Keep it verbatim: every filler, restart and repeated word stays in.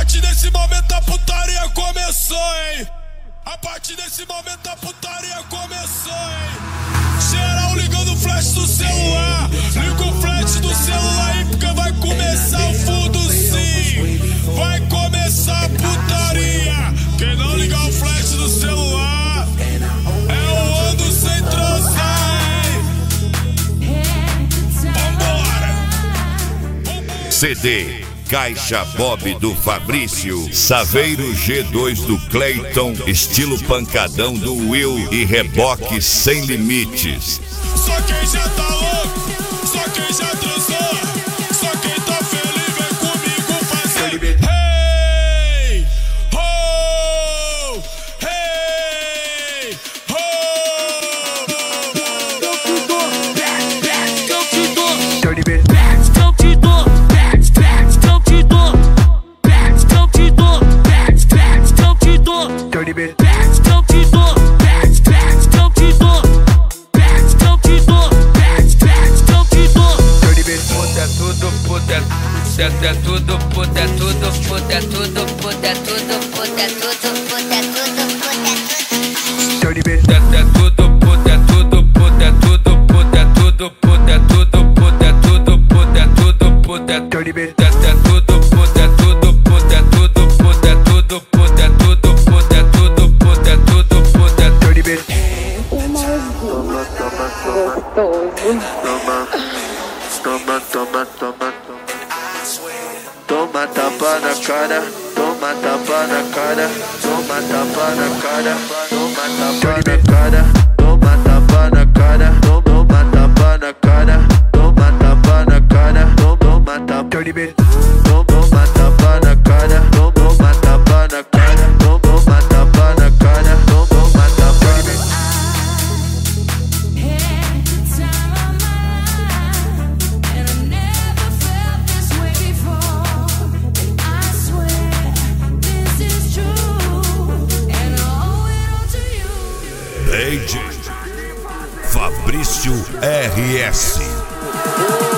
partir desse momento a putaria começou, hein? A partir desse momento a putaria começou, hein? Geral ligando o flash do celular. Liga o flash do celular aí porque vai começar o fundo sim. Vai começar a putaria. Quem não ligar o flash do celular é o ando sem transar, hein? Vambora! C D Caixa Bob do Fabrício, Saveiro G dois do Clayton, estilo pancadão do Will e reboque sem limites. Só quem já tá louco, só quem já transou, só quem tá feliz vem comigo fazer. Hey, ho, hey, ho. Eu te dou, back, back, eu te dou. Dirty bit. Eu te dou, back, back, eu te dou. Back, eu te dou, back, back, eu te dou. Dirty bit. Back, eu te dou, back, back, eu te dou. Back, eu te dou, back, back, eu te dou. Dirty bit. Puta tudo, puta, puta tudo, puta tudo, puta tudo, puta tudo, puta tudo, puta tudo, puta tudo. Dirty bit. Puta tudo, puta tudo, puta tudo, puta tudo, puta tudo, puta tudo, puta tudo, puta Dirty bit. puta tudo, puta tudo, puta tudo, puta tudo, puta tudo, puta tudo, puta tudo, puta Dirty bit. Gostoso. Toma, toma, toma, toma. Toma tapa na cara, toma tapa na cara, toma tapa na cara, toma tapa na cara, toma tapa na cara, toma tapa na cara, toma tapa na cara, toma tapa. Dirty bit. Toma tapa na cara, toma tapa na cara, toma tapa na cara, toma tapa. Dirty bit. D J Fabrício R S.